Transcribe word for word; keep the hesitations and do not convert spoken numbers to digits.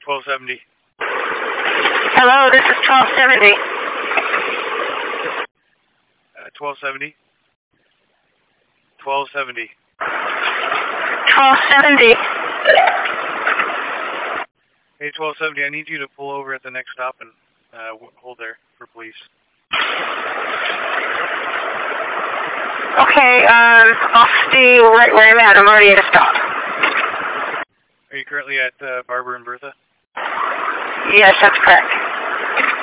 twelve seventy. Hello, this is twelve seventy. Uh, twelve seventy. twelve seventy. twelve seventy. Hey, twelve seventy, I need you to pull over at the next stop and uh, hold there for police. Okay, um, I'll stay right where I'm at. I'm already at a stop. Are you currently at uh, Barbara and Bertha? Yes, that's correct.